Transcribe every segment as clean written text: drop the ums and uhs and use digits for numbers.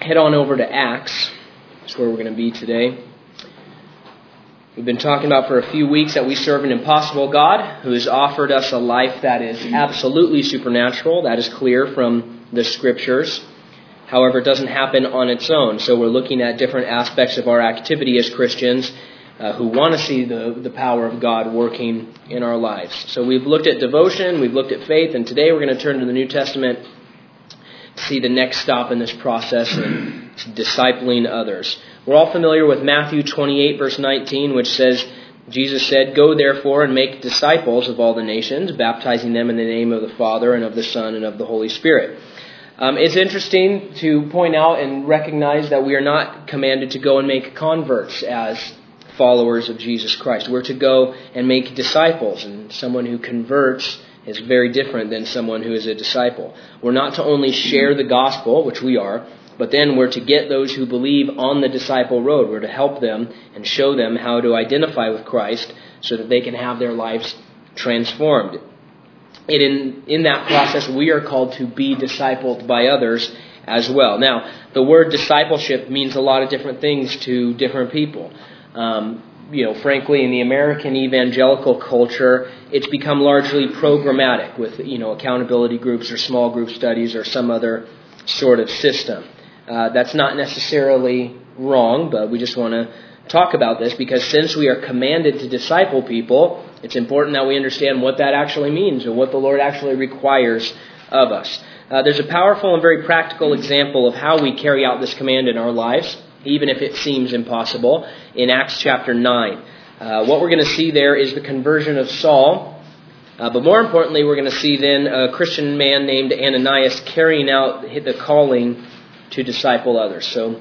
head on over to Acts. That's where we're going to be today. We've been talking about for a few weeks that we serve an impossible God who has offered us a life that is absolutely supernatural. That is clear from the Scriptures. However, it doesn't happen on its own. So we're looking at different aspects of our activity as Christians who want to see the power of God working in our lives. So we've looked at devotion, we've looked at faith, and today we're going to turn to the New Testament to see the next stop in this process in discipling others. We're all familiar with Matthew 28, verse 19, which says, Jesus said, "Go therefore and make disciples of all the nations, baptizing them in the name of the Father and of the Son and of the Holy Spirit." It's interesting to point out and recognize that we are not commanded to go and make converts as followers of Jesus Christ. We're to go and make disciples, and someone who converts is very different than someone who is a disciple. We're not to only share the gospel, which we are, but then we're to get those who believe on the disciple road. We're to help them and show them how to identify with Christ so that they can have their lives transformed. And in that process, we are called to be discipled by others as well. Now, the word discipleship means a lot of different things to different people. Frankly, in the American evangelical culture, it's become largely programmatic with, accountability groups or small group studies or some other sort of system. That's not necessarily wrong, but we just want to talk about this because since we are commanded to disciple people, it's important that we understand what that actually means or what the Lord actually requires of us. There's a powerful and very practical example of how we carry out this command in our lives, even if it seems impossible, in Acts chapter 9. What we're going to see there is the conversion of Saul, but more importantly, we're going to see then a Christian man named Ananias carrying out the calling to disciple others. So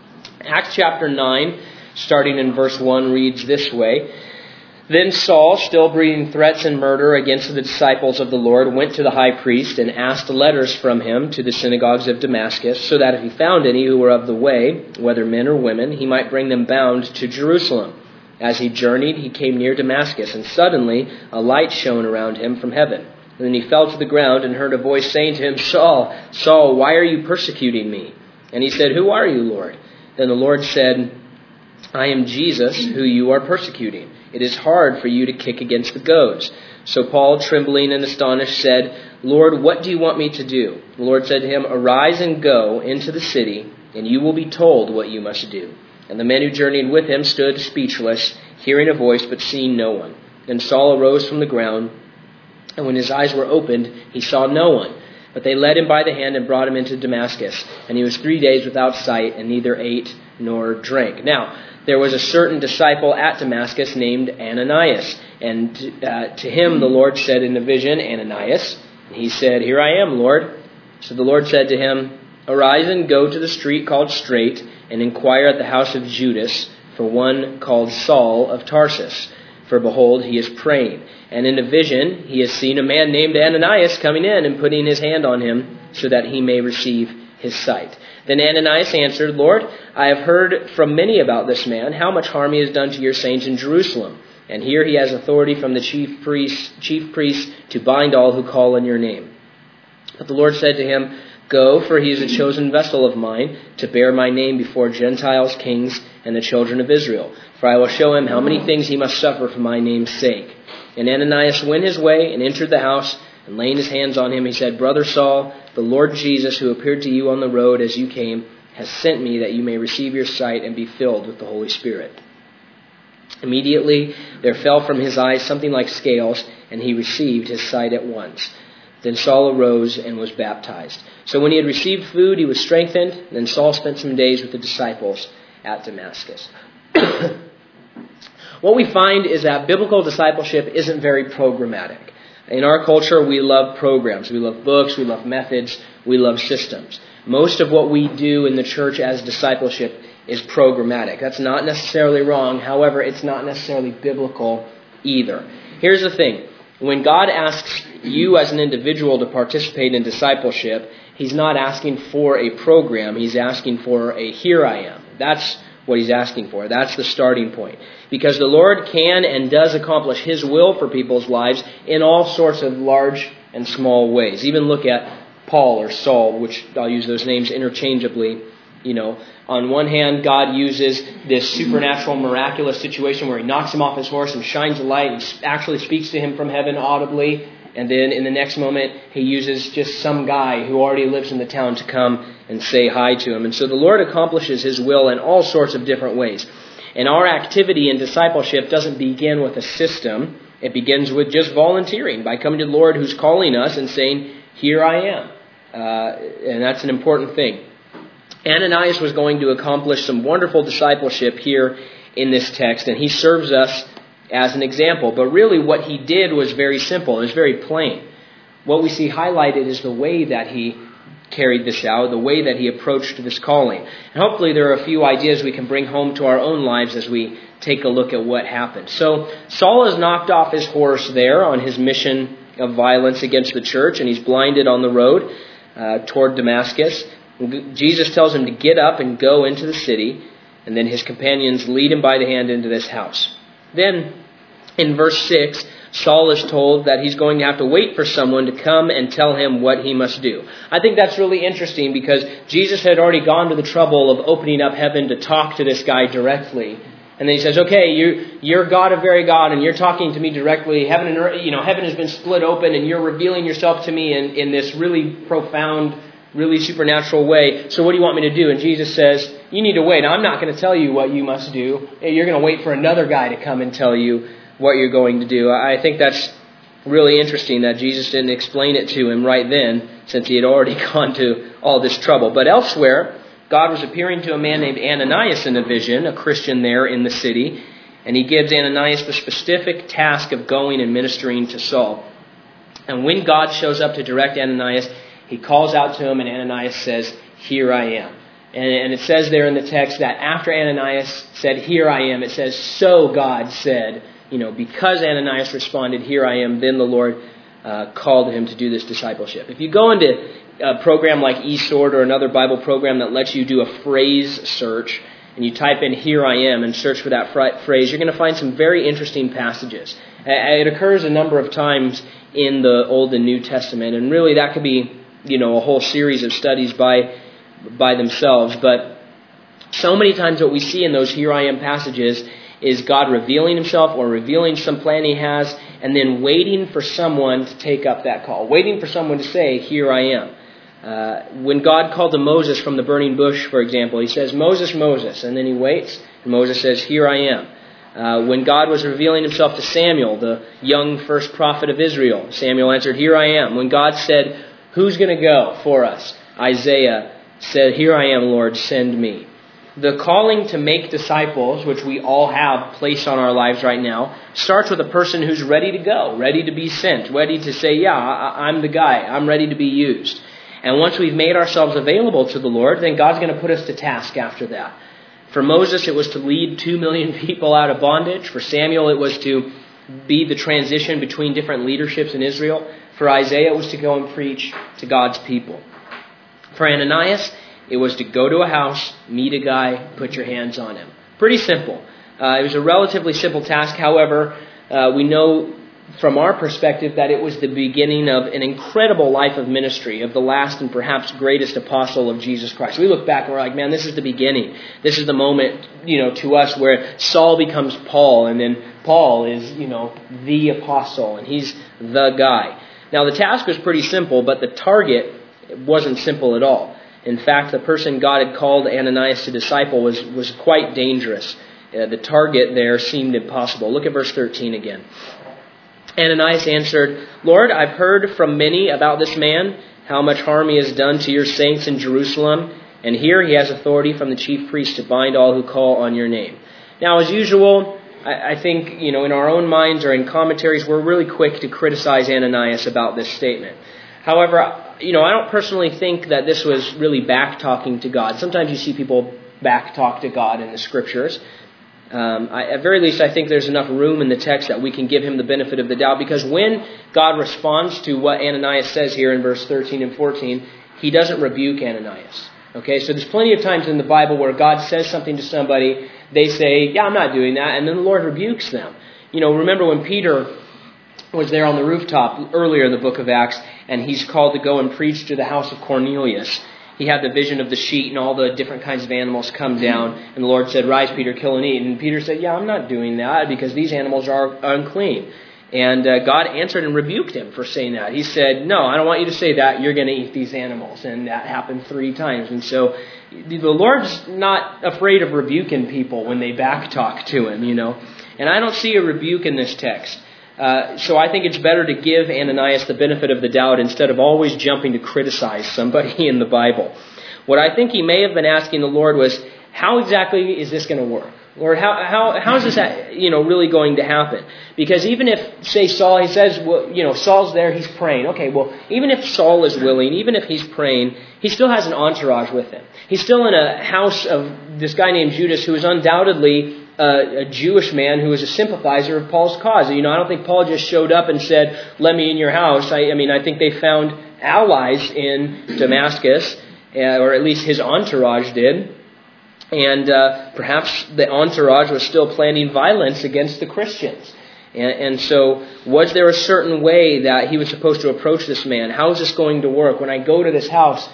Acts chapter 9, starting in verse 1, reads this way. Then Saul, still breathing threats and murder against the disciples of the Lord, went to the high priest and asked letters from him to the synagogues of Damascus, so that if he found any who were of the way, whether men or women, he might bring them bound to Jerusalem. As he journeyed, he came near Damascus, and suddenly a light shone around him from heaven. And then he fell to the ground and heard a voice saying to him, "Saul, Saul, why are you persecuting me?" And he said, "Who are you, Lord?" Then the Lord said, "I am Jesus, who you are persecuting. It is hard for you to kick against the goads." So Paul, trembling and astonished, said, "Lord, what do you want me to do?" The Lord said to him, "Arise and go into the city, and you will be told what you must do." And the men who journeyed with him stood speechless, hearing a voice but seeing no one. Then Saul arose from the ground, and when his eyes were opened, he saw no one. But they led him by the hand and brought him into Damascus. And he was 3 days without sight, and neither ate nor drank. Now, there was a certain disciple at Damascus named Ananias. And to him the Lord said in a vision, "Ananias." And he said, "Here I am, Lord." So the Lord said to him, "Arise and go to the street called Straight, and inquire at the house of Judas for one called Saul of Tarsus. For behold, he is praying. And in a vision he has seen a man named Ananias coming in and putting his hand on him so that he may receive his sight." Then Ananias answered, "Lord, I have heard from many about this man, how much harm he has done to your saints in Jerusalem. And here he has authority from the chief priests to bind all who call on your name." But the Lord said to him, "Go, for he is a chosen vessel of mine to bear my name before Gentiles, kings, and the children of Israel. For I will show him how many things he must suffer for my name's sake." And Ananias went his way and entered the house, and laying his hands on him, he said, "Brother Saul, the Lord Jesus, who appeared to you on the road as you came, has sent me that you may receive your sight and be filled with the Holy Spirit." Immediately there fell from his eyes something like scales, and he received his sight at once. Then Saul arose and was baptized. So when he had received food, he was strengthened. Then Saul spent some days with the disciples at Damascus. What we find is that biblical discipleship isn't very programmatic. In our culture, we love programs. We love books. We love methods. We love systems. Most of what we do in the church as discipleship is programmatic. That's not necessarily wrong. However, it's not necessarily biblical either. Here's the thing. When God asks you as an individual to participate in discipleship, He's not asking for a program. He's asking for a "here I am." That's what He's asking for. That's the starting point. Because the Lord can and does accomplish His will for people's lives in all sorts of large and small ways. Even look at Paul or Saul, which I'll use those names interchangeably On one hand, God uses this supernatural, miraculous situation where he knocks him off his horse and shines a light and actually speaks to him from heaven audibly. And then in the next moment, he uses just some guy who already lives in the town to come and say hi to him. And so the Lord accomplishes his will in all sorts of different ways. And our activity in discipleship doesn't begin with a system. It begins with just volunteering, by coming to the Lord who's calling us and saying, here I am. And that's an important thing. Ananias was going to accomplish some wonderful discipleship here in this text, and he serves us as an example. But really what he did was very simple. It was very plain. What we see highlighted is the way that he carried this out, the way that he approached this calling. And hopefully there are a few ideas we can bring home to our own lives as we take a look at what happened. So Saul has knocked off his horse there on his mission of violence against the church, and he's blinded on the road toward Damascus. Jesus tells him to get up and go into the city, and then his companions lead him by the hand into this house. Then, in verse 6, Saul is told that he's going to have to wait for someone to come and tell him what he must do. I think that's really interesting because Jesus had already gone to the trouble of opening up heaven to talk to this guy directly. And then he says, okay, you're God of very God, and you're talking to me directly. Heaven and earth, heaven has been split open, and you're revealing yourself to me in this really profound, really supernatural way. So what do you want me to do? And Jesus says, you need to wait. I'm not going to tell you what you must do. You're going to wait for another guy to come and tell you what you're going to do. I think that's really interesting that Jesus didn't explain it to him right then, since he had already gone to all this trouble. But elsewhere, God was appearing to a man named Ananias in a vision, a Christian there in the city, and he gives Ananias the specific task of going and ministering to Saul. And when God shows up to direct Ananias, he calls out to him, and Ananias says, here I am. And it says there in the text that after Ananias said, here I am, it says, so God said, because Ananias responded, here I am, then the Lord called him to do this discipleship. If you go into a program like eSword or another Bible program that lets you do a phrase search, and you type in here I am and search for that phrase, you're going to find some very interesting passages. It occurs a number of times in the Old and New Testament, and really that could be a whole series of studies by themselves. But so many times what we see in those here I am passages is God revealing himself or revealing some plan he has, and then waiting for someone to take up that call, waiting for someone to say, here I am. When God called to Moses from the burning bush, for example, he says, Moses, Moses, and then he waits, and Moses says, here I am. When God was revealing himself to Samuel, the young first prophet of Israel, Samuel answered, here I am. When God said, who's going to go for us? Isaiah said, here I am, Lord, send me. The calling to make disciples, which we all have placed on our lives right now, starts with a person who's ready to go, ready to be sent, ready to say, yeah, I'm the guy, I'm ready to be used. And once we've made ourselves available to the Lord, then God's going to put us to task after that. For Moses, it was to lead 2 million people out of bondage. For Samuel, it was to be the transition between different leaderships in Israel. For Isaiah, it was to go and preach to God's people. For Ananias, it was to go to a house, meet a guy, put your hands on him. Pretty simple. It was a relatively simple task. However, we know from our perspective that it was the beginning of an incredible life of ministry of the last and perhaps greatest apostle of Jesus Christ. We look back and we're like, man, this is the beginning. This is the moment, to us where Saul becomes Paul, and then Paul is, the apostle, and he's the guy. Now, the task was pretty simple, but the target wasn't simple at all. In fact, the person God had called Ananias to disciple was quite dangerous. The target there seemed impossible. Look at verse 13 again. Ananias answered, Lord, I've heard from many about this man, how much harm he has done to your saints in Jerusalem, and here he has authority from the chief priest to bind all who call on your name. Now, as usual, I think, in our own minds or in commentaries, we're really quick to criticize Ananias about this statement. However, I don't personally think that this was really back-talking to God. Sometimes you see people back-talk to God in the Scriptures. At very least, I think there's enough room in the text that we can give him the benefit of the doubt, because when God responds to what Ananias says here in verse 13 and 14, he doesn't rebuke Ananias. Okay, so there's plenty of times in the Bible where God says something to somebody, they say, yeah, I'm not doing that, and then the Lord rebukes them. Remember when Peter was there on the rooftop earlier in the book of Acts, and he's called to go and preach to the house of Cornelius. he had the vision of the sheet and all the different kinds of animals come down. And the Lord said, "Rise, Peter, kill and eat." And Peter said, "Yeah, I'm not doing that because these animals are unclean." And God answered and rebuked him for saying that. He said, "No, I don't want you to say that. You're going to eat these animals." And that happened 3 times. And so the Lord's not afraid of rebuking people when they backtalk to him, And I don't see a rebuke in this text. So I think it's better to give Ananias the benefit of the doubt instead of always jumping to criticize somebody in the Bible. What I think he may have been asking the Lord was, how exactly is this going to work? Lord, how is this really going to happen? Because even if, say, Saul, he says, well, Saul's there, he's praying. Okay, well, even if Saul is willing, even if he's praying, he still has an entourage with him. He's still in a house of this guy named Judas, who is undoubtedly a Jewish man who is a sympathizer of Paul's cause. I don't think Paul just showed up and said, "Let me in your house." I think they found allies in Damascus, or at least his entourage did. And perhaps the entourage was still planning violence against the Christians. And so was there a certain way that he was supposed to approach this man? How is this going to work? When I go to this house,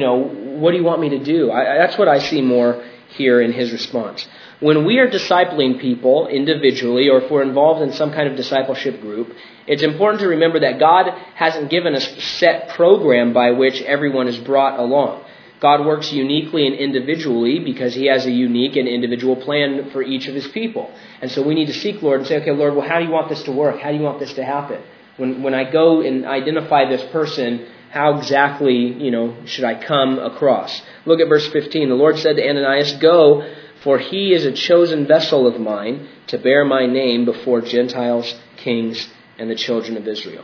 what do you want me to do? That's what I see more here in his response. When we are discipling people individually, or if we're involved in some kind of discipleship group, it's important to remember that God hasn't given us a set program by which everyone is brought along. God works uniquely and individually because he has a unique and individual plan for each of his people. And so we need to seek Lord and say, "Okay, Lord, well, how do you want this to work? How do you want this to happen? When I go and identify this person, how exactly, should I come across?" Look at verse 15. The Lord said to Ananias, "Go, for he is a chosen vessel of mine to bear my name before Gentiles, kings, and the children of Israel."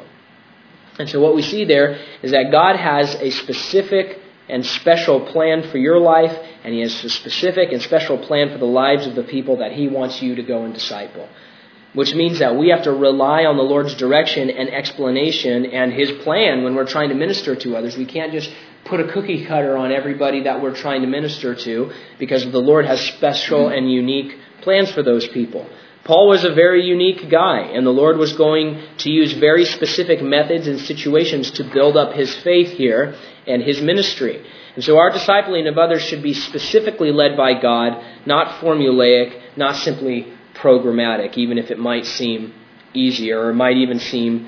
And so what we see there is that God has a specific and special plan for your life, and he has a specific and special plan for the lives of the people that he wants you to go and disciple. Which means that we have to rely on the Lord's direction and explanation and his plan when we're trying to minister to others. We can't just put a cookie cutter on everybody that we're trying to minister to, because the Lord has special and unique plans for those people. Paul was a very unique guy, and the Lord was going to use very specific methods and situations to build up his faith here and his ministry. And so our discipling of others should be specifically led by God, not formulaic, not simply programmatic, even if it might seem easier or might even seem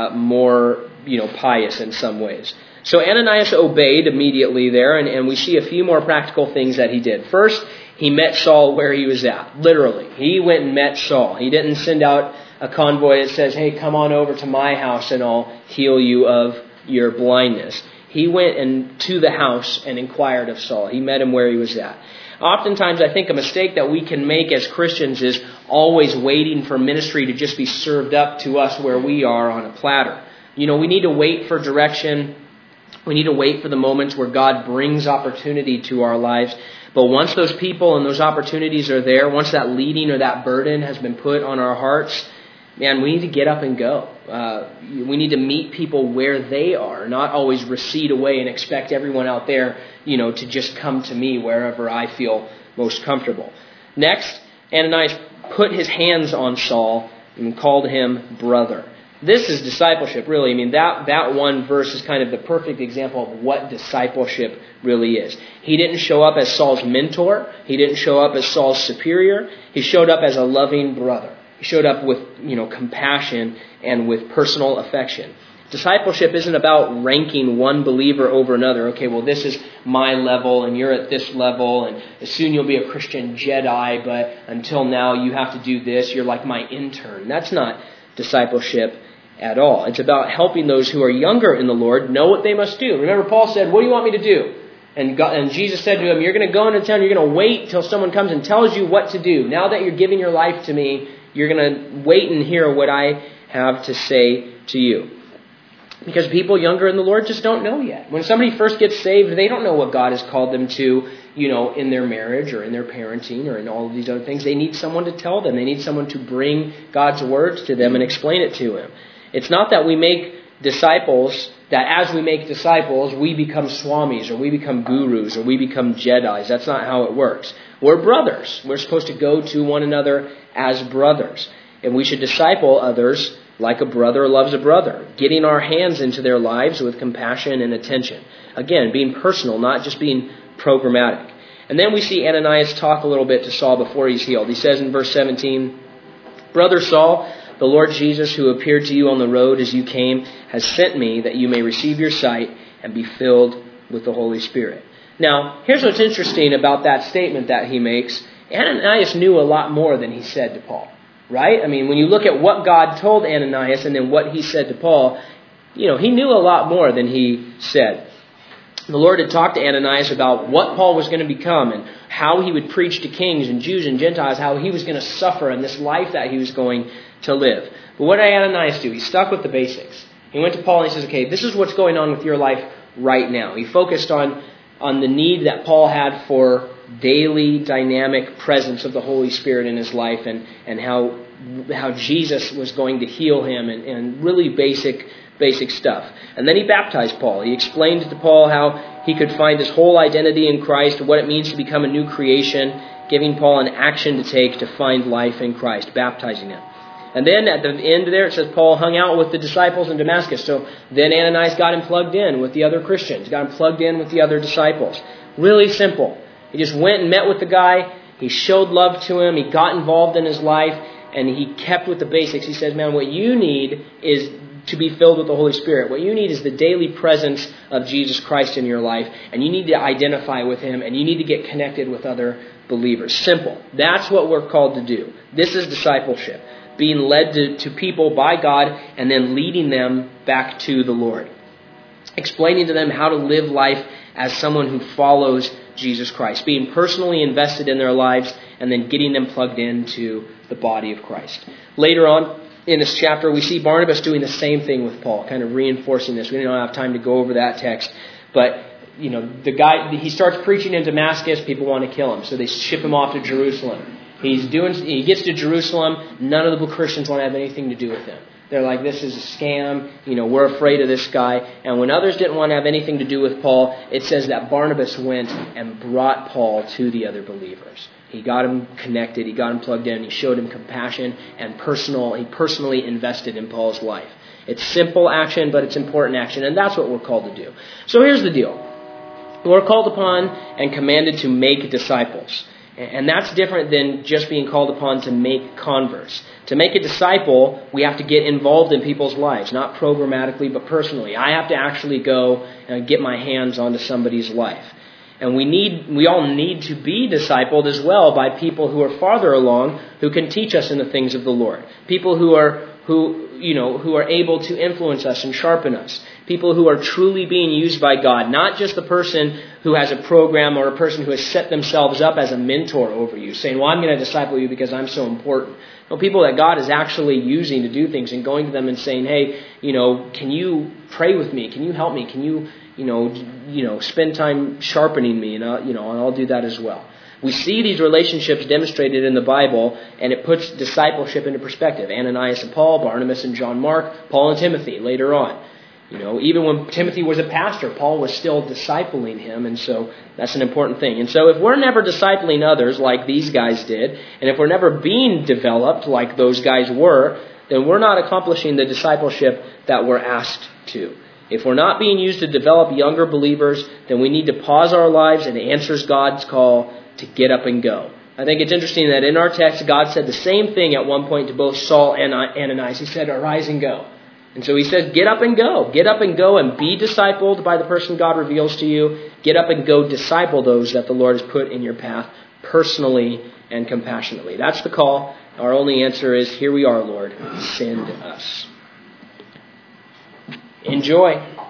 more pious in some ways. So Ananias obeyed immediately there, and we see a few more practical things that he did. First, he met Saul where he was at, literally. He went and met Saul. He didn't send out a convoy that says, "Hey, come on over to my house and I'll heal you of your blindness." He went to the house and inquired of Saul. He met him where he was at. Oftentimes, I think a mistake that we can make as Christians is always waiting for ministry to just be served up to us where we are on a platter. We need to wait for direction. We need to wait for the moments where God brings opportunity to our lives. But once those people and those opportunities are there, once that leading or that burden has been put on our hearts, man, we need to get up and go. We need to meet people where they are, not always recede away and expect everyone out there, to just come to me wherever I feel most comfortable. Next, Ananias put his hands on Saul and called him brother. This is discipleship, really. That one verse is kind of the perfect example of what discipleship really is. He didn't show up as Saul's mentor. He didn't show up as Saul's superior. He showed up as a loving brother. He showed up with, compassion and with personal affection. Discipleship isn't about ranking one believer over another. Okay, well, this is my level and you're at this level, and soon you'll be a Christian Jedi, but until now you have to do this. You're like my intern. That's not discipleship at all. It's about helping those who are younger in the Lord know what they must do. Remember, Paul said, "What do you want me to do?" And Jesus said to him, "You're going to go into town, you're going to wait till someone comes and tells you what to do. Now that you're giving your life to me, you're going to wait and hear what I have to say to you." Because people younger in the Lord just don't know yet. When somebody first gets saved, they don't know what God has called them to, in their marriage or in their parenting or in all of these other things. They need someone to tell them. They need someone to bring God's words to them and explain it to them. It's not that we make disciples, that as we make disciples, we become swamis or we become gurus or we become Jedis. That's not how it works. We're brothers. We're supposed to go to one another as brothers. And we should disciple others like a brother loves a brother, getting our hands into their lives with compassion and attention. Again, being personal, not just being programmatic. And then we see Ananias talk a little bit to Saul before he's healed. He says in verse 17, "Brother Saul, the Lord Jesus, who appeared to you on the road as you came, has sent me that you may receive your sight and be filled with the Holy Spirit." Now, here's what's interesting about that statement that he makes. Ananias knew a lot more than he said to Paul, right? I mean, when you look at what God told Ananias and then what he said to Paul, he knew a lot more than he said. The Lord had talked to Ananias about what Paul was going to become and how he would preach to kings and Jews and Gentiles, how he was going to suffer in this life that he was going to live. But what did Ananias do? He stuck with the basics. He went to Paul and he says, okay, this is what's going on with your life right now. He focused on the need that Paul had for daily dynamic presence of the Holy Spirit in his life and how Jesus was going to heal him and really basic stuff. And then he baptized Paul. He explained to Paul how he could find his whole identity in Christ, what it means to become a new creation, giving Paul an action to take to find life in Christ, baptizing him. And then at the end there it says Paul hung out with the disciples in Damascus. So then Ananias got him plugged in with the other Christians, got him plugged in with the other disciples. Really simple. He just went and met with the guy. He showed love to him. He got involved in his life. And he kept with the basics. He says, man, what you need is to be filled with the Holy Spirit. What you need is the daily presence of Jesus Christ in your life. And you need to identify with him. And you need to get connected with other believers. Simple. That's what we're called to do. This is discipleship. Being led to people by God and then leading them back to the Lord. Explaining to them how to live life as someone who follows Jesus Christ. Being personally invested in their lives and then getting them plugged into the body of Christ. Later on in this chapter, we see Barnabas doing the same thing with Paul, kind of reinforcing this. We don't have time to go over that text. But, the guy, he starts preaching in Damascus. People want to kill him. So they ship him off to Jerusalem. He gets to Jerusalem. None of the Christians want to have anything to do with him. They're like, this is a scam. We're afraid of this guy. And when others didn't want to have anything to do with Paul, it says that Barnabas went and brought Paul to the other believers. He got him connected. He got him plugged in. He showed him compassion and he personally invested in Paul's life. It's simple action, but it's important action. And that's what we're called to do. So here's the deal. We're called upon and commanded to make disciples. And that's different than just being called upon to make converts. To make a disciple, we have to get involved in people's lives, not programmatically, but personally. I have to actually go and get my hands onto somebody's life. And we all need to be discipled as well by people who are farther along, who can teach us in the things of the Lord. People who are able to influence us and sharpen us. People who are truly being used by God, not just the person who has a program or a person who has set themselves up as a mentor over you, saying, well, I'm going to disciple you because I'm so important. No, people that God is actually using to do things and going to them and saying, hey, can you pray with me? Can you help me? Can you, spend time sharpening me? And I'll do that as well. We see these relationships demonstrated in the Bible, and it puts discipleship into perspective. Ananias and Paul, Barnabas and John Mark, Paul and Timothy later on. Even when Timothy was a pastor, Paul was still discipling him, and so that's an important thing. And so if we're never discipling others like these guys did, and if we're never being developed like those guys were, then we're not accomplishing the discipleship that we're asked to. If we're not being used to develop younger believers, then we need to pause our lives and answer God's call to get up and go. I think it's interesting that in our text, God said the same thing at one point to both Saul and Ananias. He said, arise and go. And so he said, get up and go. Get up and go and be discipled by the person God reveals to you. Get up and go disciple those that the Lord has put in your path personally and compassionately. That's the call. Our only answer is, here we are, Lord. Send us. Enjoy.